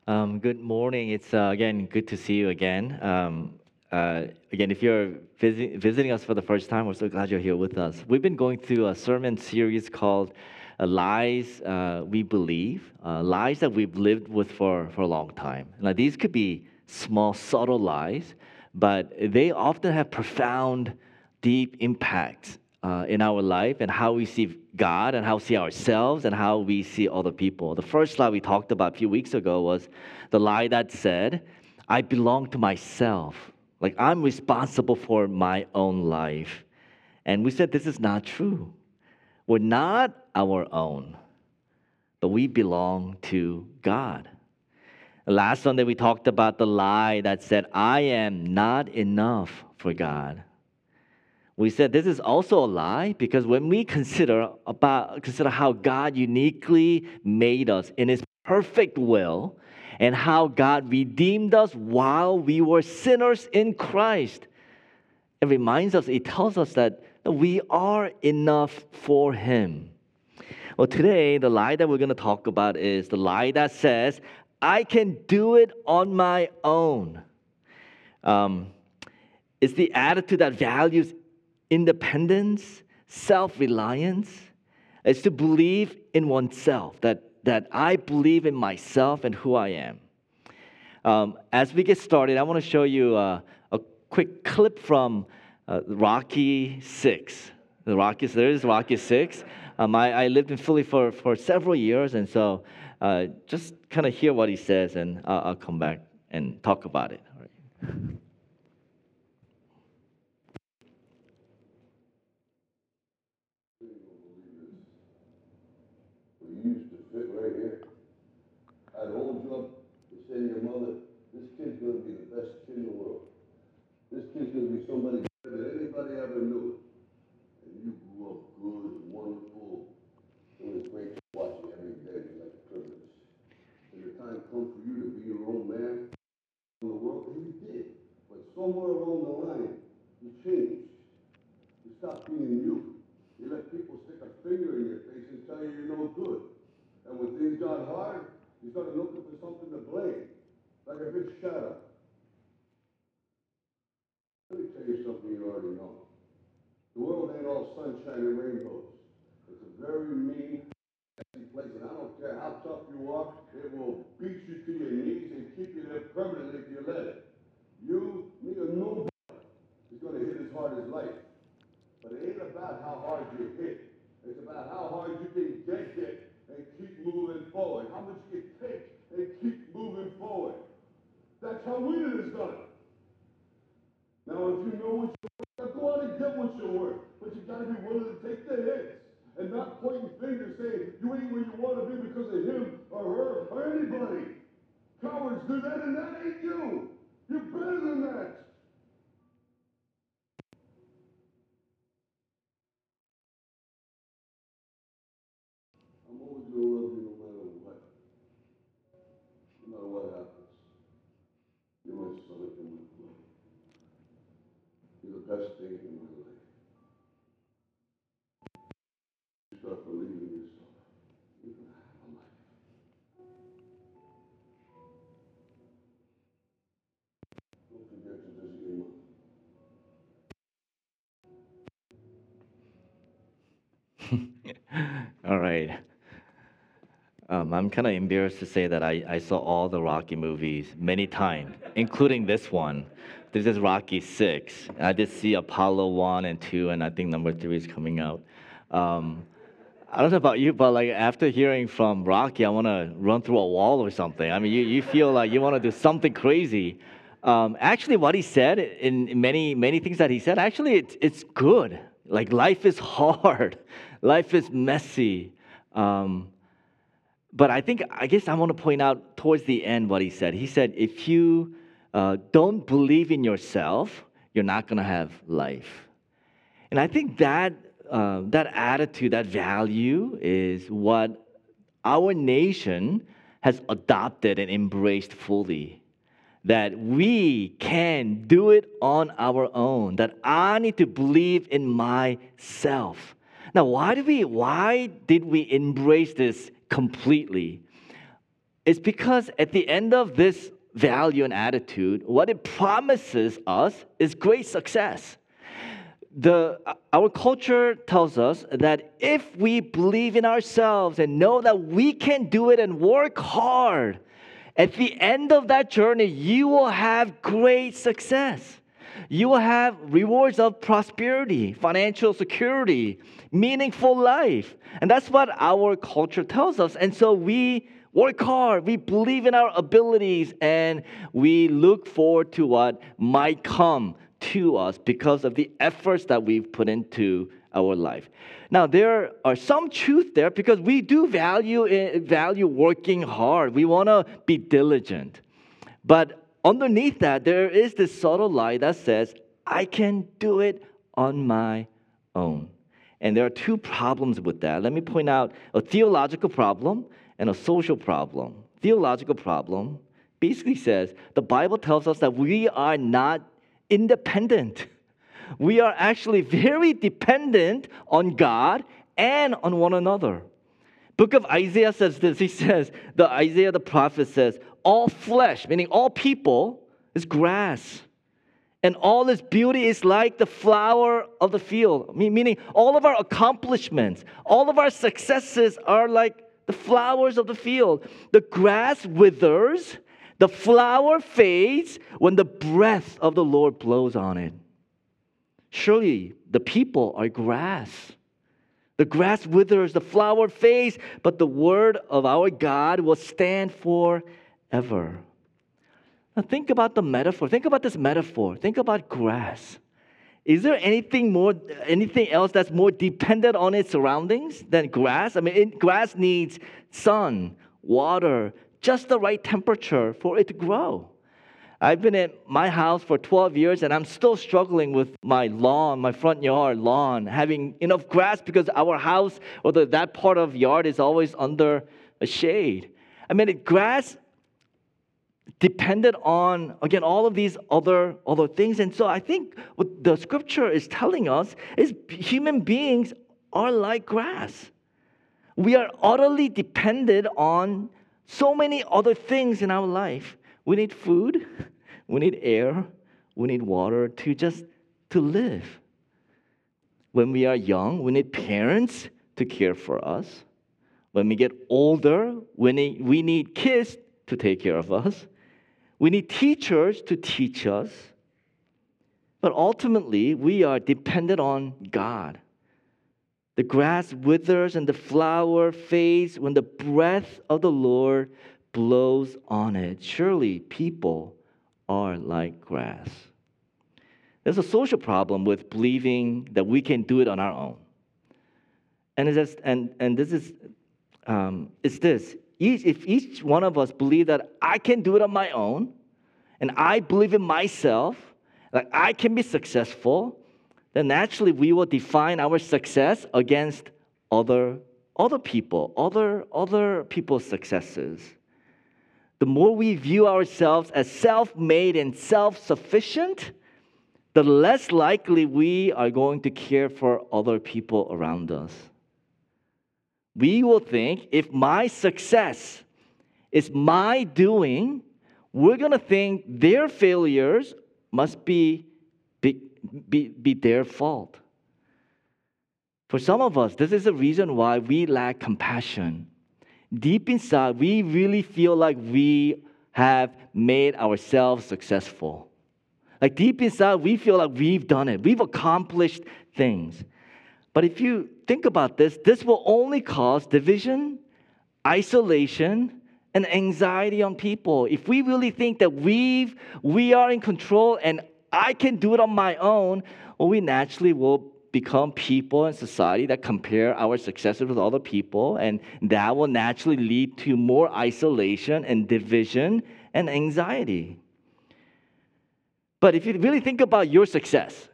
Good morning. It's again good to see you again. Again, if you're visiting us for the first time, we're so glad you're here with us. We've been going through a sermon series called "Lies We Believe," lies that we've lived with for a long time. Now, these could be small, subtle lies, but they often have profound, deep impact in our life and how we see God and how we see ourselves and how we see other people. The first lie we talked about a few weeks ago was the lie that said, I belong to myself. Like I'm responsible for my own life. And we said this is not true. We're not our own, but we belong to God. Last Sunday, we talked about the lie that said, I am not enough for God. We said this is also a lie because when we consider how God uniquely made us in his perfect will and how God redeemed us while we were sinners in Christ, it tells us that we are enough for him. Well, today, the lie that we're going to talk about is the lie that says, I can do it on my own. Um, it's the attitude that values independence, self reliance. It's to believe in oneself, that I believe in myself and who I am. As we get started, I want to show you a quick clip from Rocky 6. There is Rocky 6. I lived in Philly for several years, and so just kind of hear what he says, and I'll come back and talk about it. All right. You used to fit right here. I'd hold you up and say to your mother, this kid's gonna be the best kid in the world. This kid's gonna be somebody better than anybody ever knew. And you grew up good, wonderful. It was great to watch you every day. It was like a privilege. And the time comes for you to be your own man in the world, and you did. But somewhere along the line, you changed. You stopped being you. You let people stick a finger in your face and tell you you're no good. And when things got hard, you started looking for something to blame, like a big shadow. Let me tell you something you already know. The world ain't all sunshine and rainbows. It's a very mean, nasty place, and I don't care how tough you are, it will beat you to your knees and keep you there permanently if you let it. You, me, or nobody is going to hit as hard as life. But it ain't about how hard you hit. It's about how hard you can get hit and keep moving forward. How much you can take and keep moving forward. That's how winning is done. Now, if you know what you're worth, go out and get what you're worth. But you got to be willing to take the hits and not pointing fingers saying you ain't where you want to be because of him or her or anybody. Cowards do that, and that ain't you. You're better than that. I'm always going to love you no matter what. No matter what happens. You're my stomach and my blood. You're the best thing in my life. You start believing in yourself. You're going to have a life. Don't forget to visit your mother. All right. I'm kind of embarrassed to say that I saw all the Rocky movies many times, including this one. This is Rocky 6. I did see Apollo 1 and 2, and I think number 3 is coming out. Um, I don't know about you, but like after hearing from Rocky, I want to run through a wall or something. I mean, you feel like you want to do something crazy. Actually, what he said in many things that he said, actually, it's good. Like life is hard, life is messy. Um, but I guess I want to point out towards the end what he said. He said, if you don't believe in yourself, you're not going to have life. And I think that attitude, that value is what our nation has adopted and embraced fully. That we can do it on our own, that I need to believe in myself. Now, why did we embrace this completely? It's because at the end of this value and attitude, what it promises us is great success. Our culture tells us that if we believe in ourselves and know that we can do it and work hard, at the end of that journey, you will have great success. You will have rewards of prosperity, financial security, meaningful life. And that's what our culture tells us. And so we work hard, we believe in our abilities, and we look forward to what might come to us because of the efforts that we've put into our life. Now, there are some truth there because we do value working hard. We want to be diligent. But underneath that, there is this subtle lie that says, I can do it on my own. And there are two problems with that. Let me point out a theological problem and a social problem. Theological problem basically says the Bible tells us that we are not independent. We are actually very dependent on God and on one another. Book of Isaiah says this. He says, Isaiah the prophet says, all flesh, meaning all people, is grass. And all its beauty is like the flower of the field. Meaning all of our accomplishments, all of our successes are like the flowers of the field. The grass withers, the flower fades when the breath of the Lord blows on it. Surely the people are grass. The grass withers, the flower fades, but the word of our God will stand forever. Now think about the metaphor. Think about this metaphor. Think about grass. Is there anything else that's more dependent on its surroundings than grass? I mean, grass needs sun, water, just the right temperature for it to grow. I've been in my house for 12 years and I'm still struggling with my lawn, my front yard lawn, having enough grass because our house or that part of yard is always under a shade. I mean, grass depended on, again, all of these other things. And so I think what the scripture is telling us is human beings are like grass. We are utterly dependent on so many other things in our life. We need food, we need air, we need water to live. When we are young, we need parents to care for us. When we get older, we need kids to take care of us. We need teachers to teach us. But ultimately, we are dependent on God. The grass withers and the flower fades when the breath of the Lord blows on it. Surely people are like grass. There's a social problem with believing that we can do it on our own. And it's this. If each one of us believe that I can do it on my own, and I believe in myself, that I can be successful, then naturally we will define our success against other people, other people's successes. The more we view ourselves as self-made and self-sufficient, the less likely we are going to care for other people around us. We will think if my success is my doing, we're going to think their failures must be their fault. For some of us, this is the reason why we lack compassion. Deep inside, we really feel like we have made ourselves successful. Like deep inside, we feel like we've done it. We've accomplished things. But if you think about this will only cause division, isolation, and anxiety on people. If we really think that we are in control and I can do it on my own, well, we naturally will become people in society that compare our successes with other people, and that will naturally lead to more isolation and division and anxiety. But if you really think about your success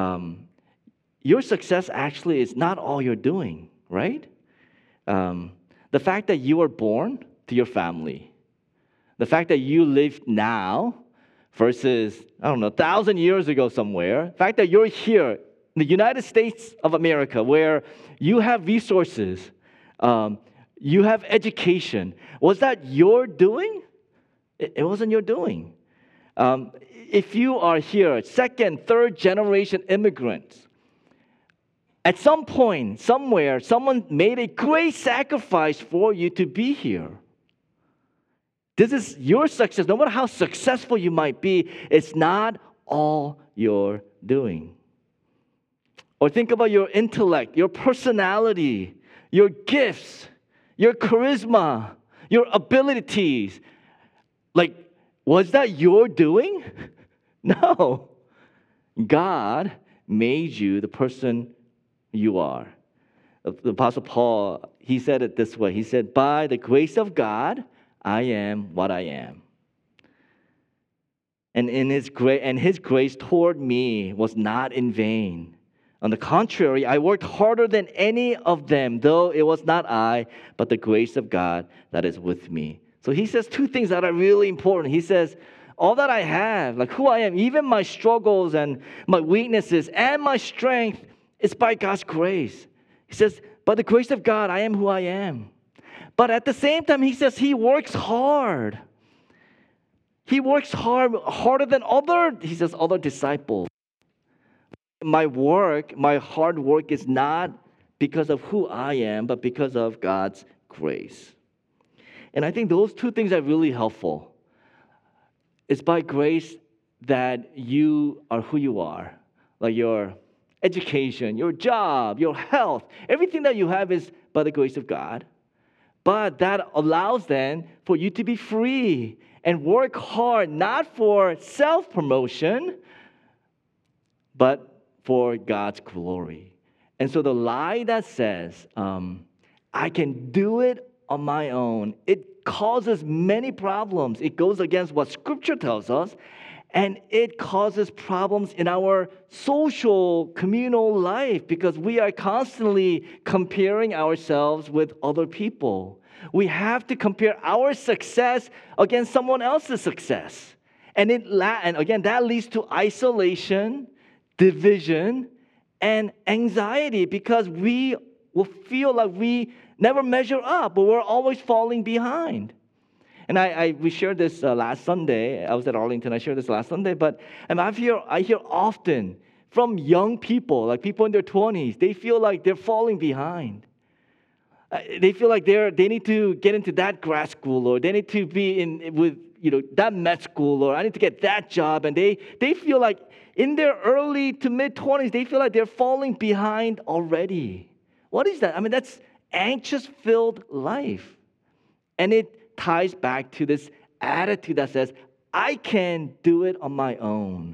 actually is not all you're doing, right? The fact that you were born to your family, the fact that you live now versus, 1,000 years ago somewhere, the fact that you're here in the United States of America where you have resources, You have education. Was that your doing? It wasn't your doing. If you are here, second, third generation immigrants, at some point, somewhere, someone made a great sacrifice for you to be here. This is your success. No matter how successful you might be, it's not all your doing. Or think about your intellect, your personality, your gifts, your charisma, your abilities. Like, was that your doing? No. God made you the person you are. The Apostle Paul, he said it this way. He said, by the grace of God, I am what I am. And his grace toward me was not in vain. On the contrary, I worked harder than any of them, though it was not I, but the grace of God that is with me. So he says two things that are really important. He says, all that I have, like who I am, even my struggles and my weaknesses and my strength, is by God's grace. He says, by the grace of God, I am who I am. But at the same time, he says he works hard. He works hard, harder than other disciples. My hard work is not because of who I am, but because of God's grace. And I think those two things are really helpful. It's by grace that you are who you are. Like your education, your job, your health, everything that you have is by the grace of God. But that allows then for you to be free and work hard, not for self-promotion, but for God's glory. And so the lie that says, I can do it on my own, it causes many problems. It goes against what Scripture tells us, and it causes problems in our social, communal life because we are constantly comparing ourselves with other people. We have to compare our success against someone else's success. And again, that leads to isolation, division, and anxiety because we will feel like we never measure up, but we're always falling behind. And we shared this last Sunday. I was at Arlington. I shared this last Sunday. But I hear often from young people, like people in their 20s, they feel like they're falling behind. They feel like they need to get into that grad school, or they need to be with that med school, or I need to get that job. And they feel like in their early to mid 20s, they feel like they're falling behind already. What is that? That's anxious-filled life, and it ties back to this attitude that says, I can do it on my own.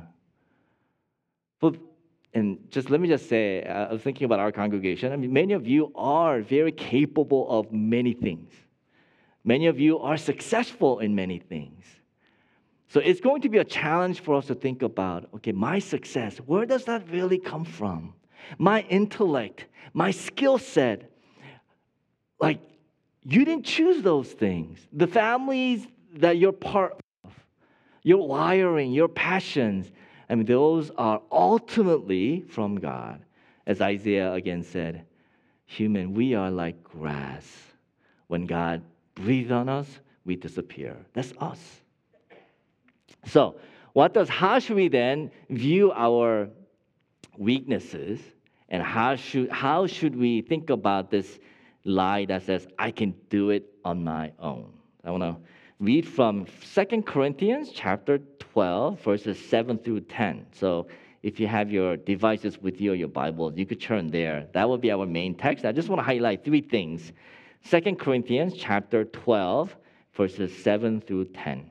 And let me just say, I was thinking about our congregation. Many of you are very capable of many things. Many of you are successful in many things. So it's going to be a challenge for us to think about, okay, my success, where does that really come from? My intellect, my skill set, like, you didn't choose those things. The families that you're part of, your wiring, your passions, those are ultimately from God. As Isaiah again said, we are like grass. When God breathes on us, we disappear. That's us. So, how should we then view our weaknesses, and how should we think about this lie that says, I can do it on my own? I want to read from 2 Corinthians chapter 12, verses 7 through 10. So if you have your devices with you or your Bibles, you could turn there. That will be our main text. I just want to highlight three things. 2 Corinthians chapter 12, verses 7 through 10.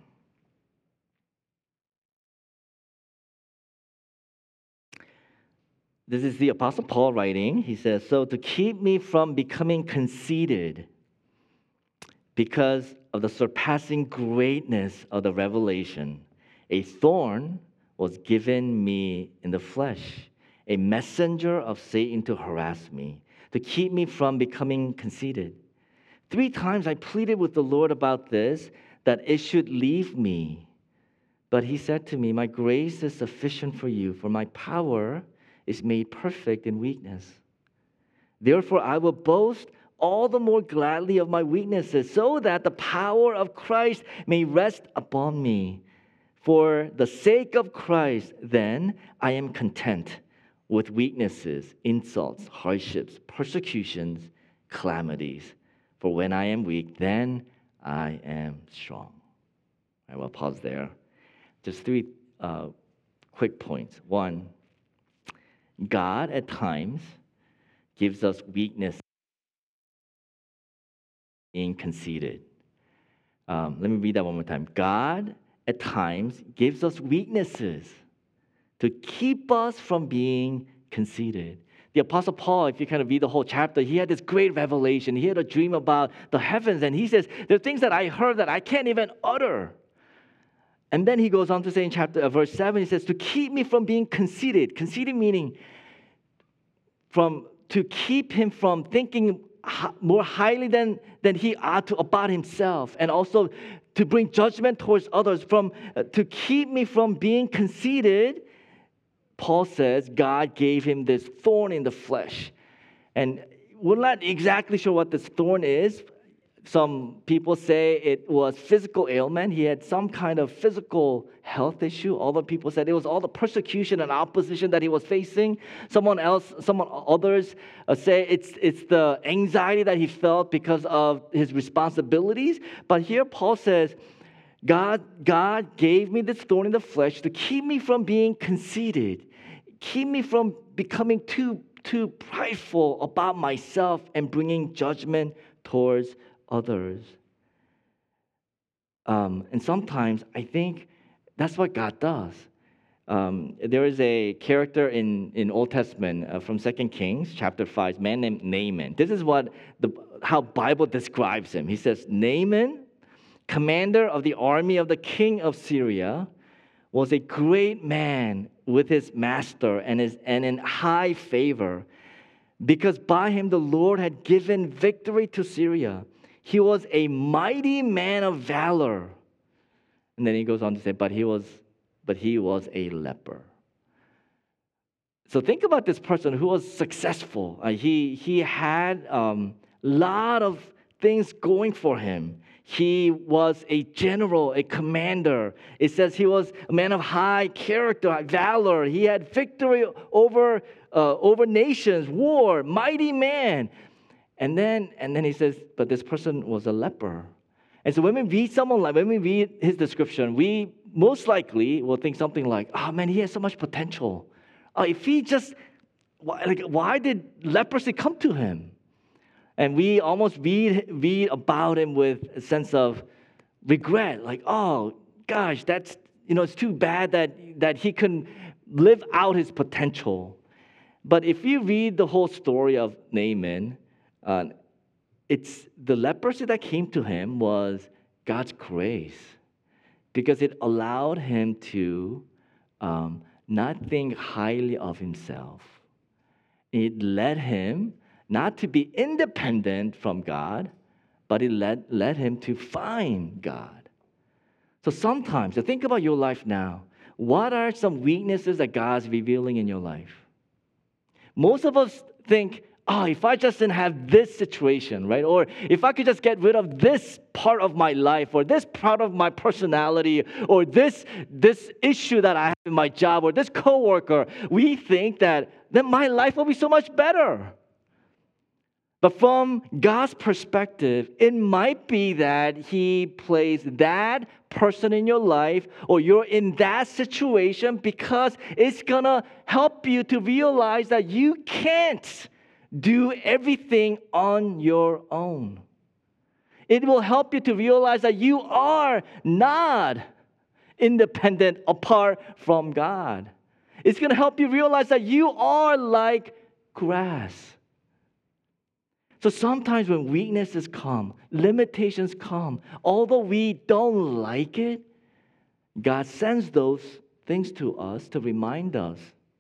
This is the Apostle Paul writing. He says, so to keep me from becoming conceited, because of the surpassing greatness of the revelation, a thorn was given me in the flesh, a messenger of Satan to harass me, to keep me from becoming conceited. 3 times I pleaded with the Lord about this, that it should leave me. But he said to me, my grace is sufficient for you, for my power is made perfect in weakness. Therefore, I will boast all the more gladly of my weaknesses, so that the power of Christ may rest upon me. For the sake of Christ, then, I am content with weaknesses, insults, hardships, persecutions, calamities. For when I am weak, then I am strong. I will pause there. Just three quick points. One, God at times gives us weakness, being conceited. Let me read that one more time. God at times gives us weaknesses to keep us from being conceited. The Apostle Paul, if you kind of read the whole chapter, he had this great revelation. He had a dream about the heavens, and he says, there are things that I heard that I can't even utter. And then he goes on to say in verse 7, he says, to keep me from being conceited. Conceited meaning to keep him from thinking more highly than he ought to about himself, and also to bring judgment towards others, to keep me from being conceited. Paul says God gave him this thorn in the flesh. And we're not exactly sure what this thorn is. Some people say it was physical ailment. He had some kind of physical health issue. Other people said it was all the persecution and opposition that he was facing. Others say it's the anxiety that he felt because of his responsibilities. But here Paul says, God gave me this thorn in the flesh to keep me from being conceited, keep me from becoming too prideful about myself and bringing judgment towards others. And sometimes I think that's what God does. There is a character in Old Testament from 2 Kings chapter 5, a man named Naaman. This is how Bible describes him. He says, Naaman, commander of the army of the king of Syria, was a great man with his master and in high favor, because by him the Lord had given victory to Syria. He was a mighty man of valor. And then he goes on to say, but he was a leper. So think about this person who was successful. He had a lot of things going for him. He was a general, a commander. It says he was a man of high character, valor. He had victory over nations, war, mighty man. And then he says, but this person was a leper. And so when we read his description, we most likely will think something like, oh man, he has so much potential. If he just, why did leprosy come to him? And we almost read about him with a sense of regret, like, oh gosh, it's too bad that he couldn't live out his potential. But if you read the whole story of Naaman, it's the leprosy that came to him was God's grace, because it allowed him to not think highly of himself. It led him not to be independent from God, but it led him to find God. So sometimes, think about your life now. What are some weaknesses that God's revealing in your life? Most of us think, if I just didn't have this situation, right? Or if I could just get rid of this part of my life, or this part of my personality, or this issue that I have in my job, or this coworker, we think that then my life will be so much better. But from God's perspective, it might be that He placed that person in your life, or you're in that situation, because it's going to help you to realize that you can't do everything on your own. It will help you to realize that you are not independent apart from God. It's going to help you realize that you are like grass. So sometimes when weaknesses come, limitations come, although we don't like it, God sends those things to us to remind us,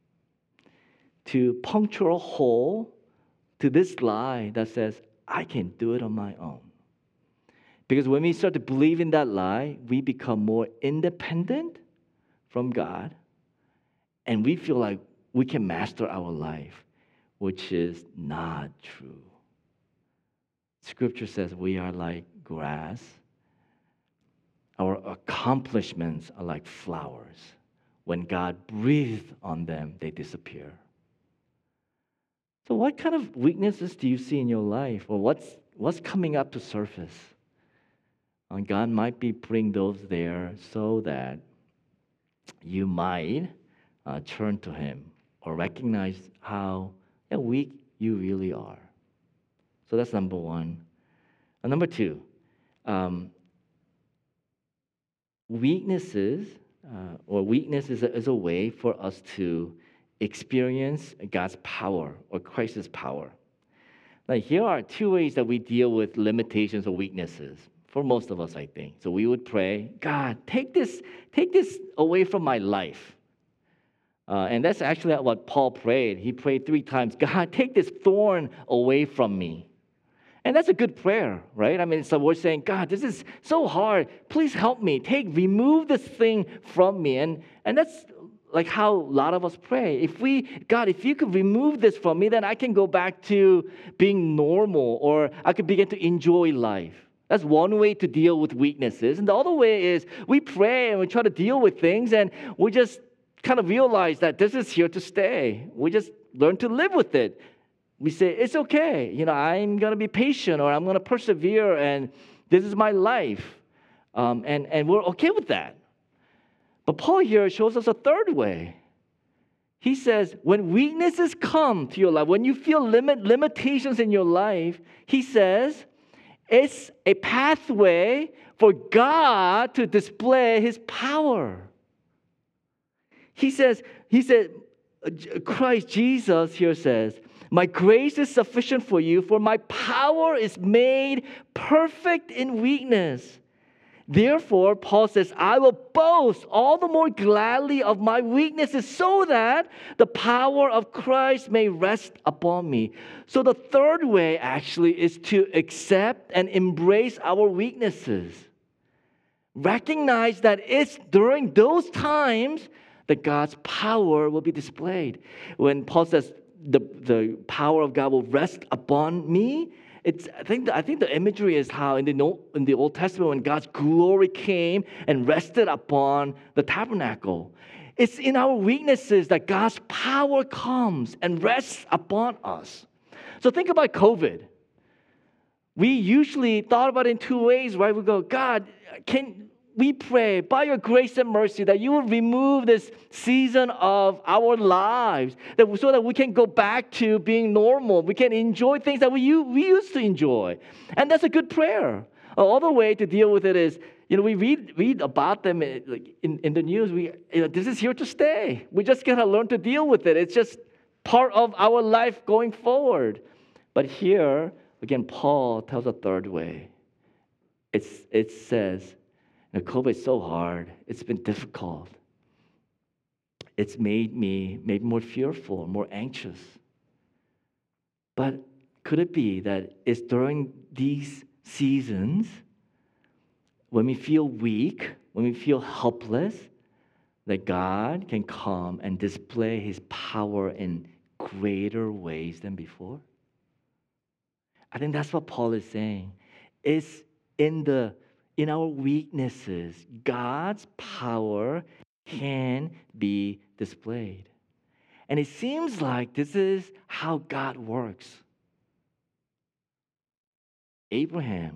to puncture a hole to this lie that says, I can do it on my own. Because when we start to believe in that lie, we become more independent from God, and we feel like we can master our life, which is not true. Scripture says we are like grass. Our accomplishments are like flowers. When God breathed on them, they disappear. So what kind of weaknesses do you see in your life? Or what's coming up to surface? And God might be putting those there so that you might turn to Him or recognize how weak you really are. So that's number one. And number two, weakness is a way for us to experience God's power or Christ's power. Now, here are two ways that we deal with limitations or weaknesses for most of us, I think. So we would pray, God, take this away from my life. And that's actually what Paul prayed. He prayed 3 times, God, take this thorn away from me. And that's a good prayer, right? I mean, it's we're saying, God, this is so hard. Please help me. Remove this thing from me. And that's like how a lot of us pray. God, if you could remove this from me, then I can go back to being normal, or I could begin to enjoy life. That's one way to deal with weaknesses. And the other way is we pray and we try to deal with things, and we just kind of realize that this is here to stay. We just learn to live with it. We say, it's okay. I'm going to be patient, or I'm going to persevere, and this is my life. And we're okay with that. But Paul here shows us a third way. He says, when weaknesses come to your life, when you feel limitations in your life, he says, it's a pathway for God to display His power. He said, Christ Jesus here says, my grace is sufficient for you, for my power is made perfect in weakness. Therefore, Paul says, I will boast all the more gladly of my weaknesses so that the power of Christ may rest upon me. So the third way actually is to accept and embrace our weaknesses. Recognize that it's during those times that God's power will be displayed. When Paul says the power of God will rest upon me, I think the imagery is how in the Old Testament when God's glory came and rested upon the tabernacle. It's in our weaknesses that God's power comes and rests upon us. So think about COVID. We usually thought about it in 2 ways, right? We go, God, we pray by your grace and mercy that you will remove this season of our lives so that we can go back to being normal. We can enjoy things that we used to enjoy. And that's a good prayer. Another way to deal with it is, we read about them in the news. This is here to stay. We just got to learn to deal with it. It's just part of our life going forward. But here, again, Paul tells a third way. It says, COVID is so hard. It's been difficult. It's made me maybe more fearful, more anxious. But could it be that it's during these seasons when we feel weak, when we feel helpless, that God can come and display His power in greater ways than before? I think that's what Paul is saying. It's in our weaknesses, God's power can be displayed. And it seems like this is how God works. Abraham,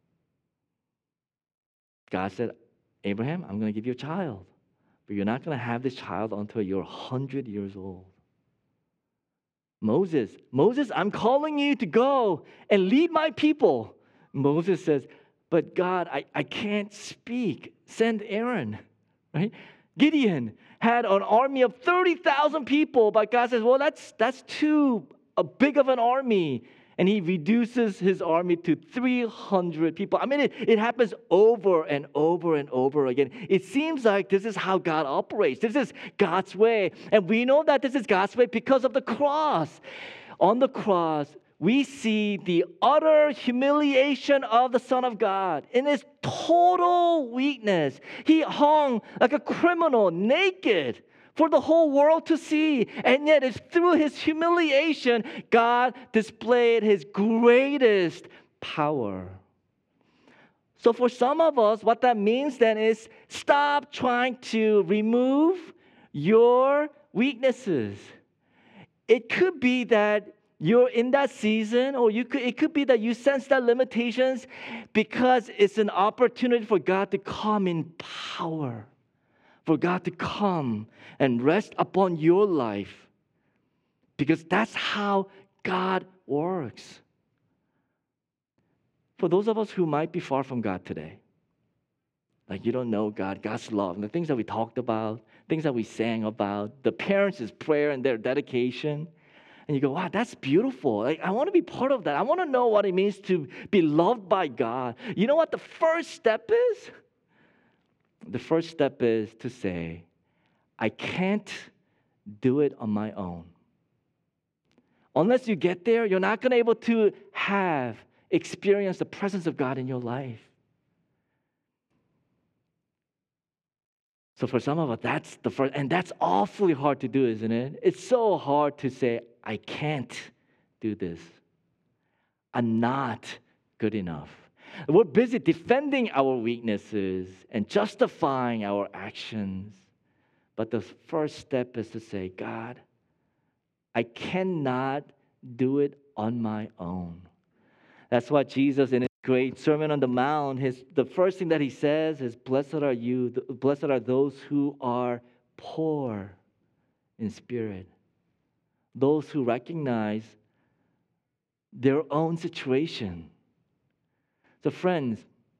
God said, Abraham, I'm going to give you a child, but you're not going to have this child until you're 100 years old. Moses, I'm calling you to go and lead my people. Moses says, but God, I can't speak. Send Aaron, right? Gideon had an army of 30,000 people, but God says, well, that's too big of an army. And He reduces His army to 300 people. I mean, it happens over and over and over again. It seems like this is how God operates. This is God's way. And we know that this is God's way because of the cross. On the cross, we see the utter humiliation of the Son of God in His total weakness. He hung like a criminal, naked, for the whole world to see. And yet it's through His humiliation, God displayed His greatest power. So for some of us, what that means then is stop trying to remove your weaknesses. It could be that you're in that season, or it could be that you sense that limitations because it's an opportunity for God to come in power, for God to come and rest upon your life, because that's how God works. For those of us who might be far from God today, like you don't know God, God's love, and the things that we talked about, things that we sang about, the parents' prayer and their dedication, and you go, wow, that's beautiful. Like, I want to be part of that. I want to know what it means to be loved by God. You know what the first step is? The first step is to say, I can't do it on my own. Unless you get there, you're not going to be able to experience the presence of God in your life. So for some of us, that's the first, and that's awfully hard to do, isn't it? It's so hard to say, I can't do this. I'm not good enough. We're busy defending our weaknesses and justifying our actions. But the first step is to say, God, I cannot do it on my own. That's why Jesus, in his great Sermon on the Mount, the first thing that he says is, blessed are those who are poor in spirit. Those who recognize their own situation. So friends,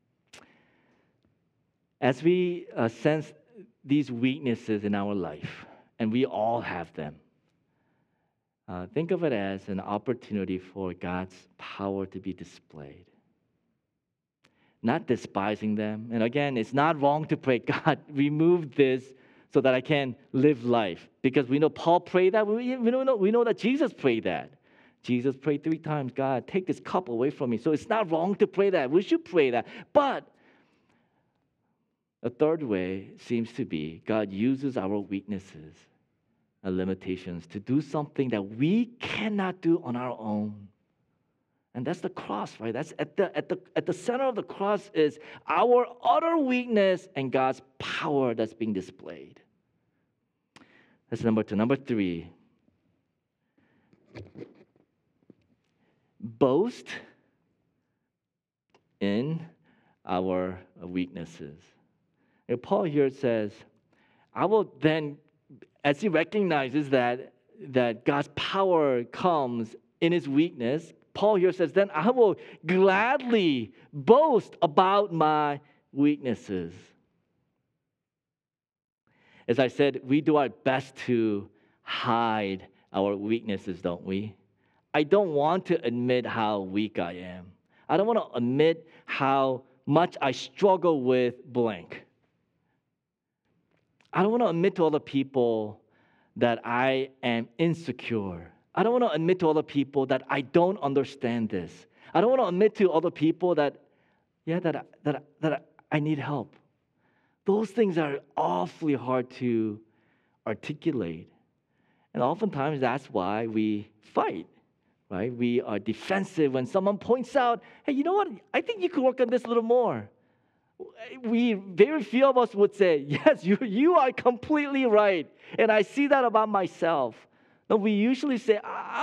as we sense these weaknesses in our life, and we all have them, think of it as an opportunity for God's power to be displayed. Not despising them. And again, it's not wrong to pray, God, remove this so that I can live life. Because we know Paul prayed that. We know that Jesus prayed that. Jesus prayed 3 times, God, take this cup away from me. So it's not wrong to pray that. We should pray that. But a third way seems to be God uses our weaknesses and limitations to do something that we cannot do on our own. And that's the cross, right? That's at the center of the cross is our utter weakness and God's power that's being displayed. That's number 2. Number 3, boast in our weaknesses. And Paul here says, I will then, as he recognizes that God's power comes in his weakness, Paul here says, then I will gladly boast about my weaknesses. As I said, we do our best to hide our weaknesses, don't we? I don't want to admit how weak I am. I don't want to admit how much I struggle with blank. I don't want to admit to other people that I am insecure. I don't want to admit to other people that I don't understand this. I don't want to admit to other people that I need help. Those things are awfully hard to articulate. And oftentimes that's why we fight, right? We are defensive when someone points out, hey, you know what? I think you could work on this a little more. Very few of us would say, yes, you are completely right. And I see that about myself. No, we usually say,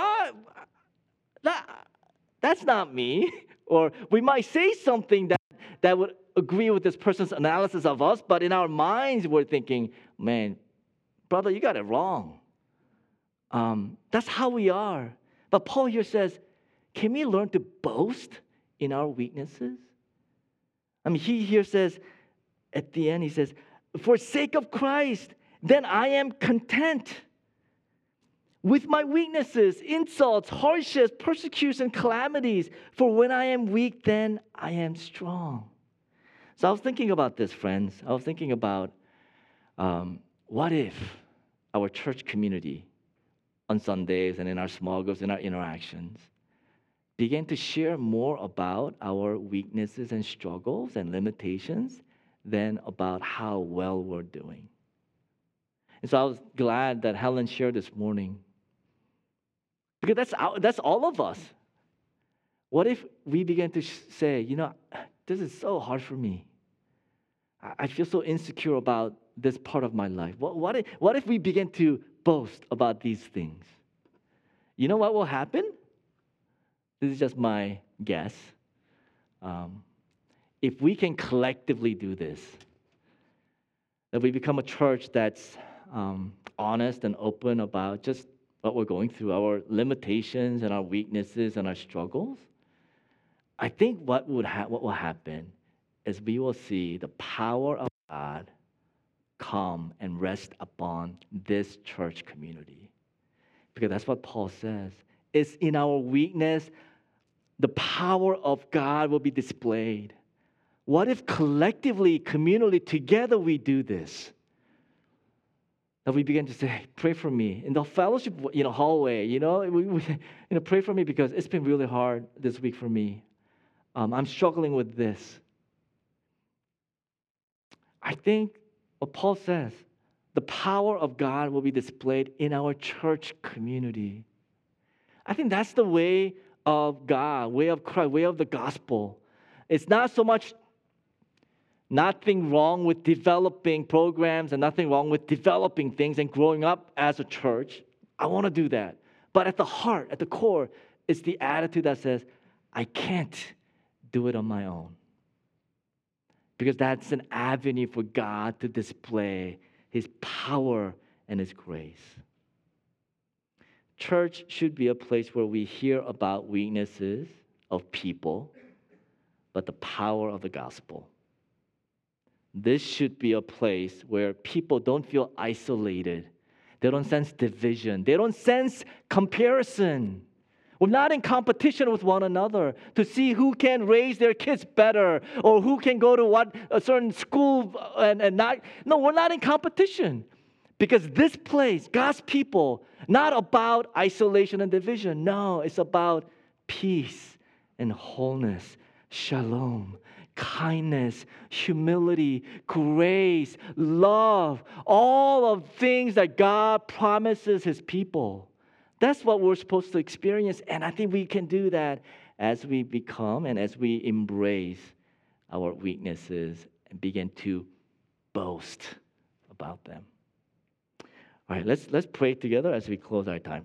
that's not me. Or we might say something that would agree with this person's analysis of us, but in our minds we're thinking, man, brother, you got it wrong. That's how we are. But Paul here says, can we learn to boast in our weaknesses? I mean, he here says, at the end, he says, for sake of Christ, then I am content with my weaknesses, insults, hardships, persecution, calamities. For when I am weak, then I am strong. So I was thinking about this, friends. I was thinking about what if our church community on Sundays and in our small groups, in our interactions, began to share more about our weaknesses and struggles and limitations than about how well we're doing. And so I was glad that Helen shared this morning, because that's all of us. What if we begin to say, this is so hard for me. I feel so insecure about this part of my life. What if we begin to boast about these things? You know what will happen? This is just my guess. If we can collectively do this, that we become a church that's honest and open about just what we're going through, our limitations and our weaknesses and our struggles, I think what will happen is we will see the power of God come and rest upon this church community. Because that's what Paul says. It's in our weakness, the power of God will be displayed. What if collectively, communally, together we do this? That we begin to say, pray for me. In the fellowship hallway, pray for me because it's been really hard this week for me. I'm struggling with this. I think what Paul says, the power of God will be displayed in our church community. I think that's the way of God, way of Christ, way of the gospel. It's not so much nothing wrong with developing programs and nothing wrong with developing things and growing up as a church. I want to do that. But at the heart, at the core, it's the attitude that says, I can't do it on my own. Because that's an avenue for God to display His power and His grace. Church should be a place where we hear about weaknesses of people, but the power of the gospel. This should be a place where people don't feel isolated. They don't sense division. They don't sense comparison. We're not in competition with one another to see who can raise their kids better or who can go to a certain school and not. No, we're not in competition. Because this place, God's people, not about isolation and division. No, it's about peace and wholeness, shalom, kindness, humility, grace, love, all of things that God promises His people. That's what we're supposed to experience, and I think we can do that as we become and as we embrace our weaknesses and begin to boast about them. All right, let's pray together as we close our time.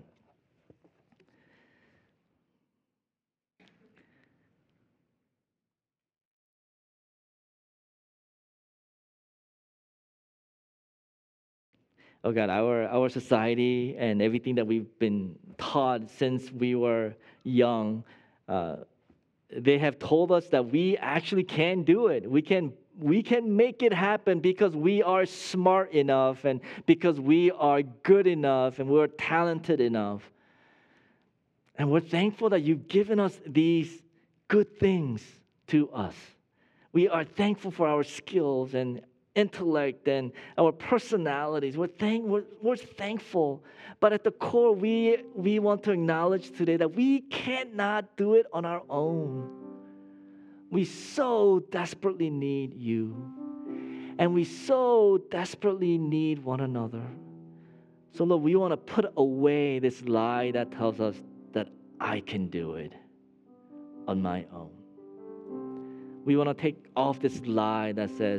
Oh God, our society and everything that we've been taught since we were young, they have told us that we actually can do it. We can make it happen because we are smart enough and because we are good enough and we're talented enough. And we're thankful that you've given us these good things to us. We are thankful for our skills and intellect and our personalities. We're thankful. But at the core, we want to acknowledge today that we cannot do it on our own. We so desperately need you. And we so desperately need one another. So Lord, we want to put away this lie that tells us that I can do it on my own. We want to take off this lie that says,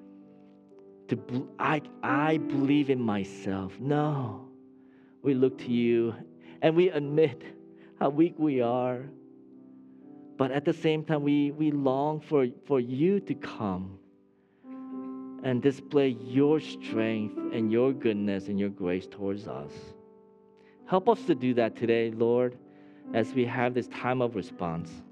I believe in myself. No. We look to you and we admit how weak we are. But at the same time, we long for you to come and display your strength and your goodness and your grace towards us. Help us to do that today, Lord, as we have this time of response.